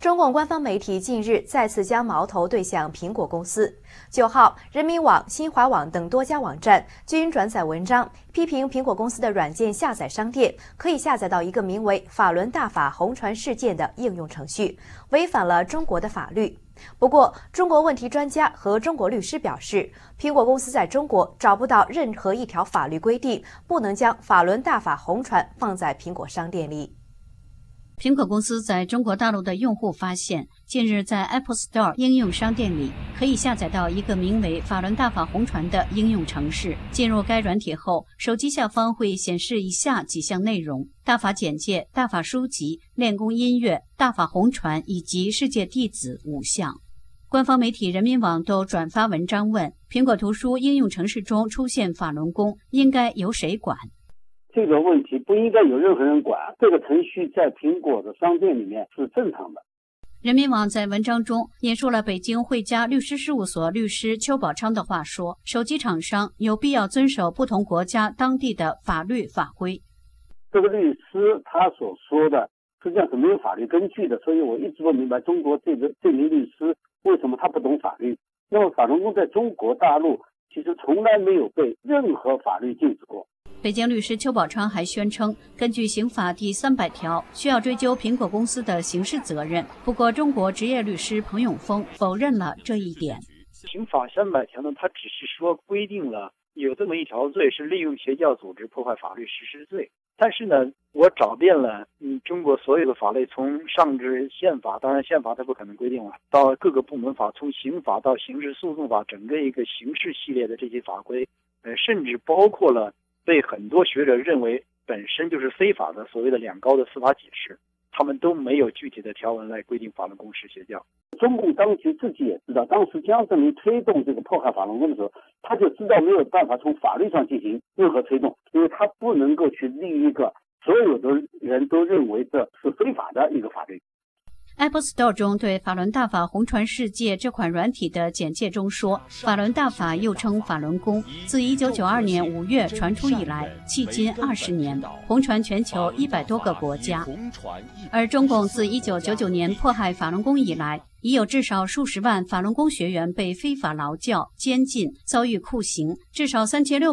中共官方媒体近日再次将矛头对向苹果公司。9号，人民网、新华网等多家网站均转载文章，批评苹果公司的软件下载商店可以下载到一个名为"法轮大法红传事件"的应用程序，违反了中国的法律。不过，中国问题专家和中国律师表示，苹果公司在中国找不到任何一条法律规定不能将"法轮大法红传"放在苹果商店里。 苹果公司在中国大陆的用户发现，近日在 Apple Store 应用商店里可以下载到一个名为"法轮大法红传"的应用程式。进入该软体后，手机下方会显示以下几项内容：大法简介、大法书籍、练功音乐、大法红传以及世界弟子5项。官方媒体人民网都转发文章问，苹果图书应用程式中出现法轮功，应该由谁管？ 这个问题不应该有任何人管，这个程序在苹果的商店里面是正常的。 人民网在文章中引述了北京汇佳律师事务所律师邱宝昌的话说，手机厂商有必要遵守不同国家当地的法律法规。 这个律师他所说的实际上是没有法律根据的，所以我一直不明白中国这名律师为什么他不懂法律。那么法轮功在中国大陆其实从来没有被任何法律禁止过。 北京律师邱宝昌还宣称，根据刑法第300条，需要追究苹果公司的刑事责任。不过，中国职业律师彭永峰否认了这一点。 刑法300条呢，它只是说规定了有这么一条罪是利用邪教组织破坏法律实施罪。但是呢，我找遍了中国所有的法律，从上至宪法，当然宪法它不可能规定了，到各个部门法，从刑法到刑事诉讼法，整个一个刑事系列的这些法规，甚至包括了被很多学者认为本身就是非法的所谓的2高的司法解释，他们都没有具体的条文来规定法轮功是邪教。 中共当局自己也知道，当时江泽民推动这个迫害法轮功的时候，他就知道没有办法从法律上进行任何推动，因为他不能够去立一个所有的人都认为这是非法的一个法律。 Apple Store 中对法轮大法红传世界这款软体的简介中说，法轮大法又称法轮功，自1992年5月传出以来，迄今20年，红传全球100多个国家。而中共自1999年迫害法轮功以来，已有至少数十万法轮功学员被非法劳教、监禁、遭遇酷刑，至少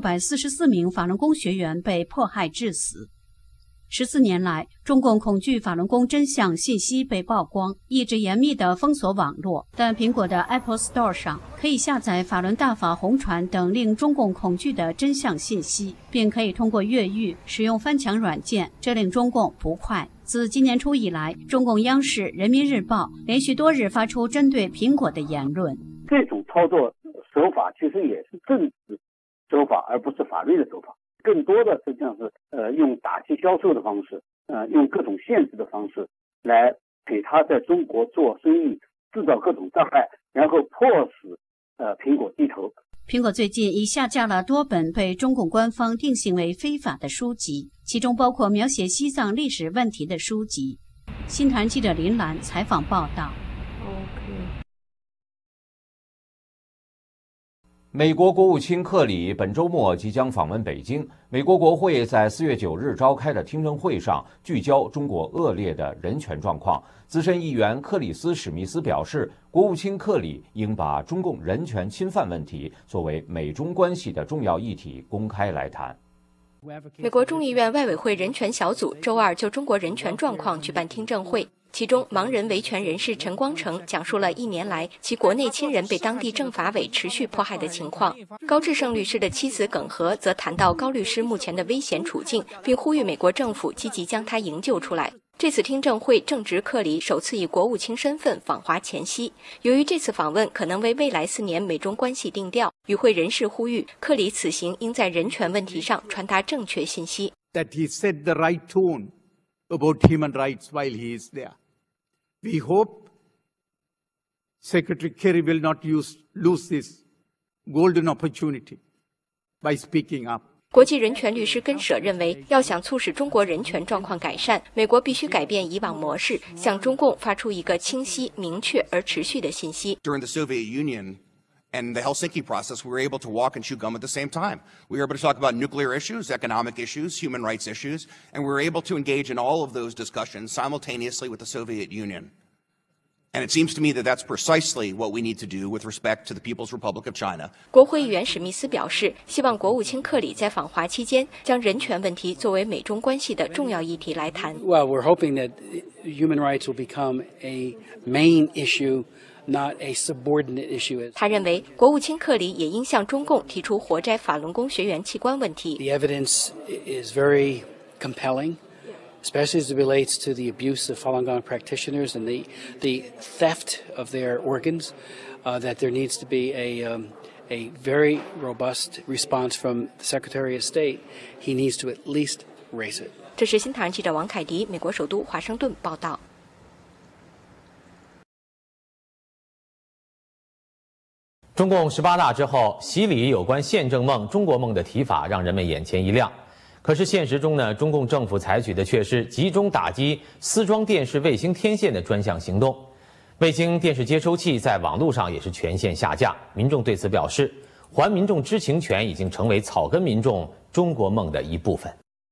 3644名法轮功学员被迫害致死。14年来，中共恐惧法轮功真相信息被曝光，一直严密地封锁网络。但苹果的 Apple Store 上可以下载法轮大法红传等令中共恐惧的真相信息，并可以通过越狱使用翻墙软件，这令中共不快。自今年初以来，中共央视、人民日报连续多日发出针对苹果的言论。 这种操作手法其实也是政治手法，而不是法律的手法。更多的实际上是用打击销售的方式，用各种限制的方式来给他在中国做生意制造各种障碍，然后迫使苹果低头。 苹果最近已下架了多本被中共官方定性为非法的书籍，其中包括描写西藏历史问题的书籍。新谈记者林兰采访报道。 美国国务卿克里本周末即将访问北京。美国国会在4月9日召开的听证会上，聚焦中国恶劣的人权状况。资深议员克里斯·史密斯表示，国务卿克里应把中共人权侵犯问题作为美中关系的重要议题公开来谈。 美国众议院外委会人权小组周二就中国人权状况举办听证会。其中，盲人维权人士陈光诚讲述了1年来其国内亲人被当地政法委持续迫害的情况。高志胜律师的妻子耿和则谈到高律师目前的危险处境，并呼吁美国政府积极将他营救出来。这次听证会正值克里首次以国务卿身份访华前夕，由于这次访问可能为未来4年美中关系定调，与会人士呼吁克里此行应在人权问题上传达正确信息。 That he set the right tone about human rights while he is there. We hope Secretary Kerry will not lose this golden opportunity by speaking up. 国际人权律师根舍认为，要想促使中国人权状况改善，美国必须改变以往模式，向中共发出一个清晰、明确而持续的信息。 During the Soviet Union and the Helsinki process, we were able to walk and chew gum at the same time. We were able to talk about nuclear issues, economic issues, human rights issues, and we were able to engage in all of those discussions simultaneously with the Soviet Union. And it seems to me that that's precisely what we need to do with respect to the People's Republic of China. 国会议员史密斯表示，希望国务卿克里在访华期间将人权问题作为美中关系的重要议题来谈。 Well, we're hoping that human rights will become a main issue, not a subordinate issue. 他认为，国务卿克里也应向中共提出活摘法轮功学员器官问题。 The evidence is very compelling.Especially as it relates to the abuse of Falun Gong practitioners and the theft of their organs, that there needs to be a very robust response from the Secretary of State. He needs to at least raise it. 这是新唐人记者王凯迪，美国首都华盛顿报道。 中共18大之后，习李有关宪政梦、中国梦的提法让人们眼前一亮。可是现实中呢，中共政府采取的却是集中打击丝装电视卫星天线的专项行动，卫星电视接收器在网络上也是全线下架。民众对此表示，还民众知情权已经成为草根民众中国梦的一部分。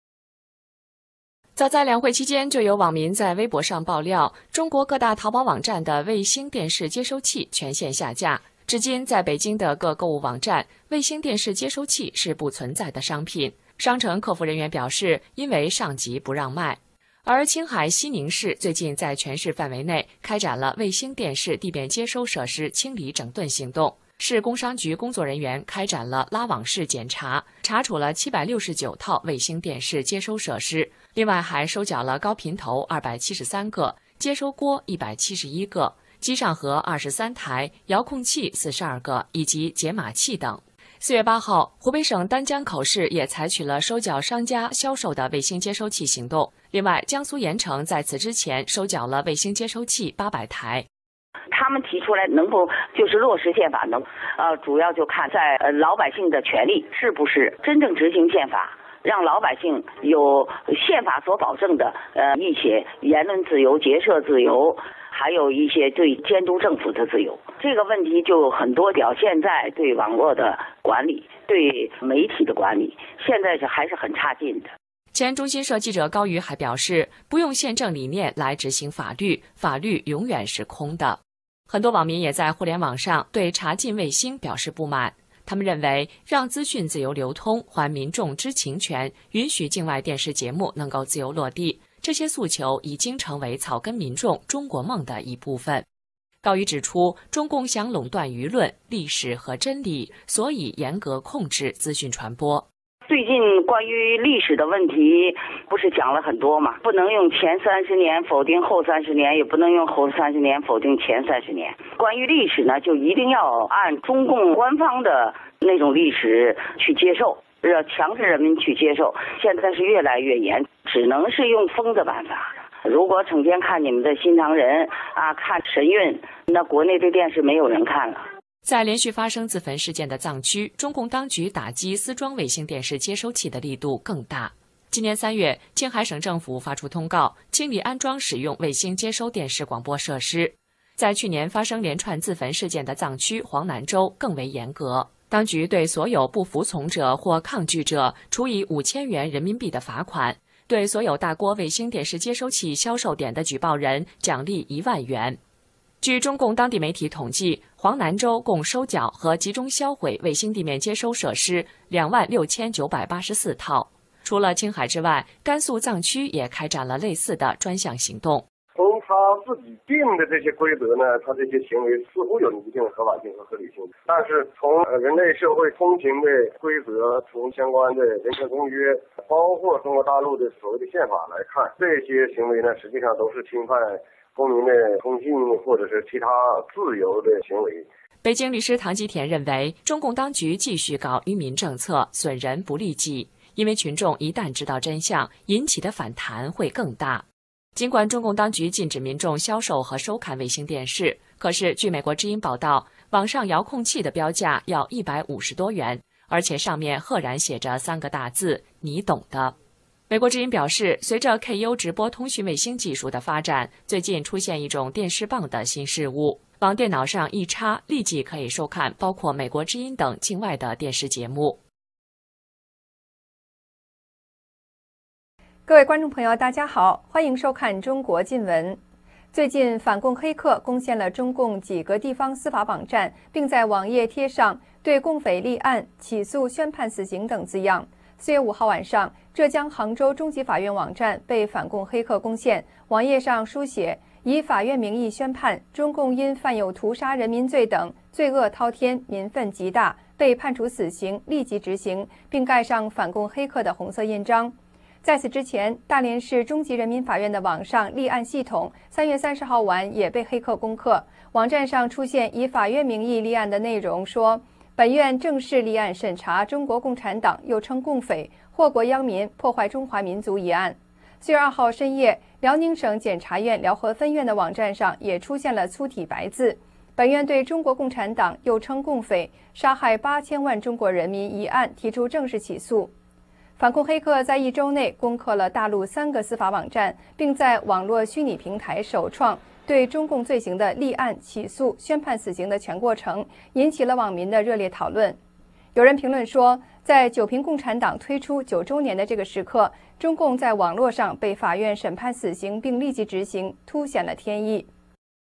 早在两会期间，就有网民在微博上爆料，中国各大淘宝网站的卫星电视接收器全线下架。至今，在北京的各购物网站，卫星电视接收器是不存在的商品。商城客服人员表示，因为上级不让卖。而青海西宁市最近在全市范围内开展了卫星电视地面接收设施清理整顿行动，市工商局工作人员开展了拉网式检查，查处了769套卫星电视接收设施，另外还收缴了高频头273个、接收锅171个、机上盒23台、遥控器42个以及解码器等。4月8号，湖北省丹江口市也采取了收缴商家销售的卫星接收器行动。另外，江苏盐城在此之前收缴了卫星接收器800台。 他们提出来能否就是落实宪法呢？主要就看在老百姓的权利是不是真正执行宪法，让老百姓有宪法所保证的一些言论自由、结社自由。还有一些对监督政府的自由，这个问题就很多表现在对网络的管理、对媒体的管理，现在是还是很差劲的。 前中新社记者高瑜还表示，不用宪政理念来执行法律，法律永远是空的。很多网民也在互联网上对查禁卫星表示不满，他们认为让资讯自由流通，还民众知情权，允许境外电视节目能够自由落地，这些诉求已经成为草根民众中国梦的一部分。高瑜指出，中共想垄断舆论、历史和真理，所以严格控制资讯传播。 最近关于历史的问题不是讲了很多吗？不能用前30年否定后30年，也不能用后30年否定前30年。关于历史呢，就一定要按中共官方的那种历史去接受，要强制人民去接受。现在是越来越严，只能是用封的办法。如果整天看你们的新唐人看神韵，那国内的电视没有人看了。 在连续发生自焚事件的藏区，中共当局打击丝装卫星电视接收器的力度更大。今年3月，青海省政府发出通告，清理安装使用卫星接收电视广播设施。在去年发生连串自焚事件的藏区黄南州更为严格，当局对所有不服从者或抗拒者处以5000元人民币的罚款，对所有大郭卫星电视接收器销售点的举报人奖励1万元。据中共当地媒体统计，黄南州共收缴和集中销毁卫星地面接收设施26984套。除了青海之外，甘肃藏区也开展了类似的专项行动。 从他自己定的这些规则呢，他这些行为似乎有一定的合法性和合理性，但是从人类社会通行的规则，从相关的人权公约，包括中国大陆的所谓的宪法来看，这些行为呢，实际上都是侵犯公民的通信或者是其他自由的行为。 北京律师唐吉田认为，中共当局继续搞愚民政策，损人不利己，因为群众一旦知道真相，引起的反弹会更大。尽管中共当局禁止民众销售和收看卫星电视，可是据美国之音报道，网上遥控器的标价要150多元，而且上面赫然写着3个大字“你懂的”。美国之音表示，随着 KU 直播通讯卫星技术的发展，最近出现一种电视棒的新事物，往电脑上一插，立即可以收看包括美国之音等境外的电视节目。 各位观众朋友，大家好，欢迎收看《中国近闻》。 最近，反共黑客攻陷了中共几个地方司法网站，并在网页贴上对共匪立案、起诉、宣判死刑等字样。4月5号晚上，浙江杭州中级法院网站被反共黑客攻陷，网页上书写以法院名义宣判，中共因犯有屠杀人民罪等，罪恶滔天，民愤极大，被判处死刑，立即执行，并盖上反共黑客的红色印章。在此之前，大连市中级人民法院的网上立案系统3月30号晚也被黑客攻克，网站上出现以法院名义立案的内容，说本院正式立案审查中国共产党又称共匪祸国殃民、破坏中华民族一案。4月2号深夜，辽宁省检察院辽河分院的网站上也出现了粗体白字：本院对中国共产党又称共匪杀害8000万中国人民一案提出正式起诉。反共黑客在1周内攻克了大陆3个司法网站，并在网络虚拟平台首创对中共罪行的立案、起诉、宣判死刑的全过程，引起了网民的热烈讨论。有人评论说，在九平共产党推出9周年的这个时刻，中共在网络上被法院审判死刑并立即执行，凸显了天意。